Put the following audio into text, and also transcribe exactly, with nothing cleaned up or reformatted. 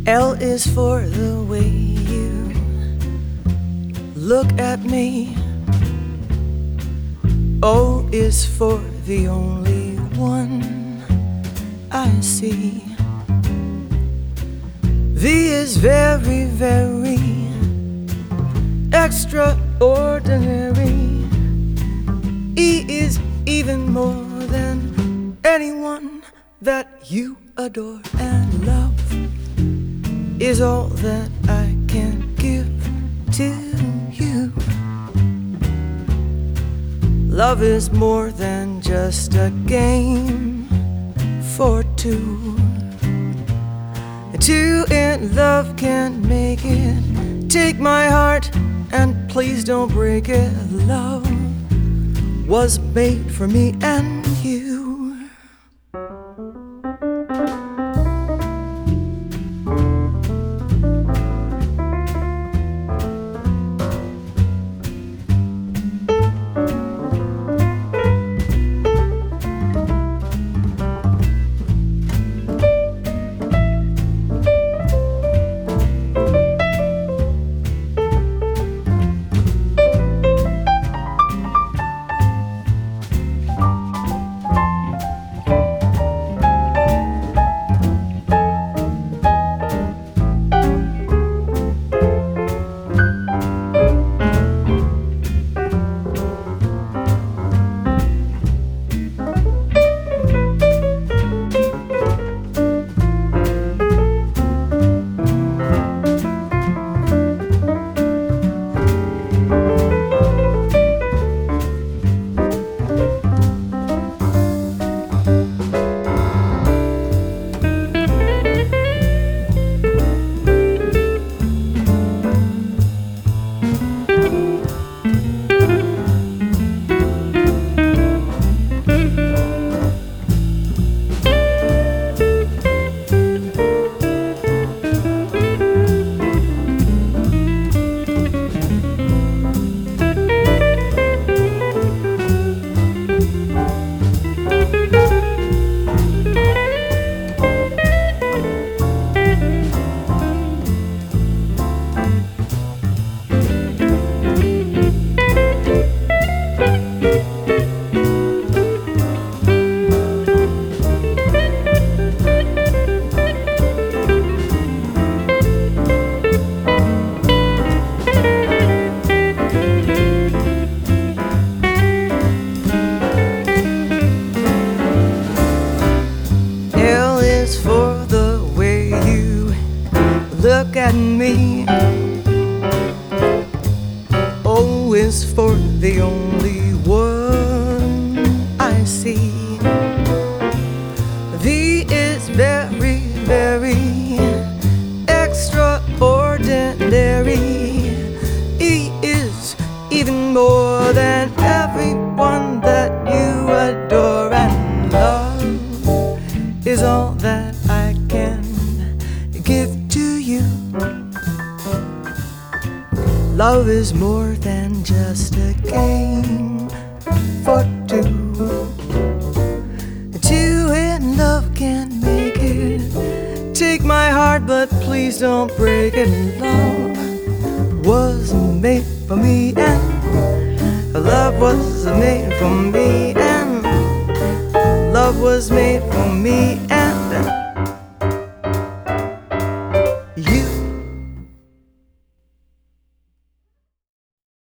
L is for the way you look at me. O is for the only one I see. V is very, very extraordinary. E is even more than anyone that you adore. And love is all that I can give to you. Love is more than just a game for two. Two in love can't make it. Take my heart and please don't break it. Love was made for me and you. Look at me. O is for the only one I see. V is very, very extraordinary. E is even more than everyone that you adore. And love is all that I can give to you. Love is more than just a game for two. Two in love can't make it. Take my heart, but please don't break it. Love was made for me, and love was made for me, and love was made for me.